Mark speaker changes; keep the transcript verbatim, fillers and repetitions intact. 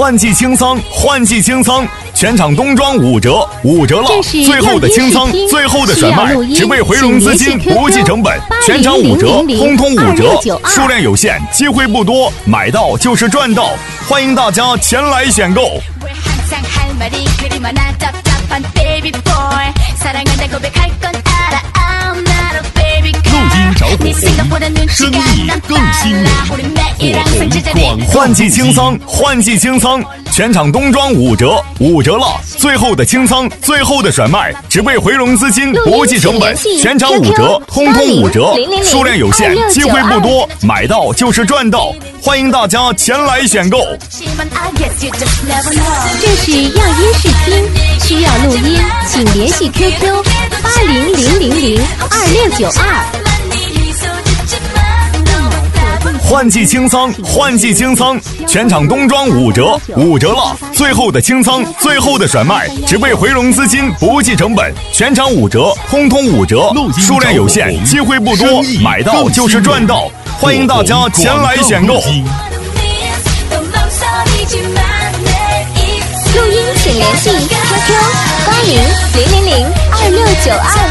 Speaker 1: 换季清仓，换季清仓，全场冬装五折，五折了！最后的清仓，最后的甩卖，只为回笼资金，不计成本，全场五折，通通五折，数量有限，机会不多，买到就是赚到，欢迎大家前来选购。
Speaker 2: 录音找火红，生意更兴美，火红广告。
Speaker 1: 换季清仓，换季清仓，全场冬装五折，五折了！最后的清仓，最后的甩卖，只为回笼资金，不计成本，全场五折，通通五折，数量有限，机会不多，买到就是赚到，欢迎大家前来选购。
Speaker 3: 这是样音试听，需要录音，请联系 Q Q 八零零零零二六九二。
Speaker 1: 换季清仓，换季清仓，全场冬装五折，五折了！最后的清仓，最后的甩卖，只为回笼资金，不计成本，全场五折，通通五折，数量有限，机会不多，买到就是赚到，欢迎大家前来选购。
Speaker 3: 录音请联系 Q Q 八零零零零二六九二。